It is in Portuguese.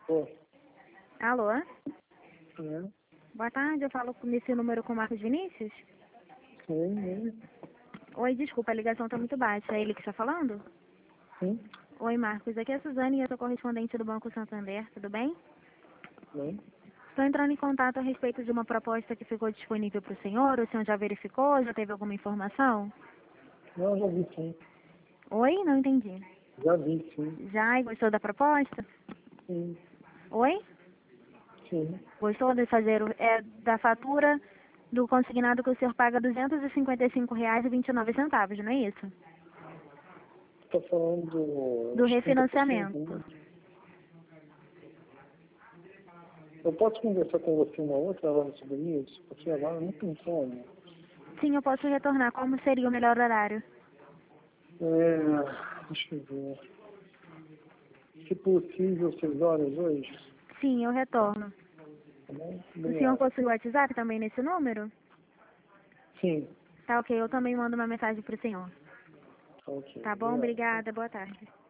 Pô, Alô? né? Boa tarde, eu falo nesse número com o Marcos Vinícius? Sim, né? Oi, desculpa, a ligação tá muito baixa. É ele que está falando? Sim, Oi, Marcos, aqui é a Suzane e eu sou correspondente do Banco Santander, tudo bem? né? Estou entrando em contato a respeito de uma proposta que ficou disponível para o senhor já verificou? Já teve alguma informação? Não, já vi sim. Oi? Não entendi. Já vi sim. Já e gostou da proposta? Sim, Oi? sim. Gostou de fazer da fatura do consignado que o senhor paga R$ 255,29, não é isso? Tá falando Do dos 30%, refinanciamento. né? Eu posso conversar com você uma outra hora sobre isso? Porque agora eu não tenho como. Sim, eu posso retornar. Como seria o melhor horário? Deixa eu ver. Se possível, 6 horas hoje? Sim, eu retorno. Tá bom? O senhor Obrigado. possui o WhatsApp também nesse número? Sim. Tá ok, eu também mando uma mensagem pro senhor. Tá ok. Tá bom? Obrigado. Obrigada, boa tarde.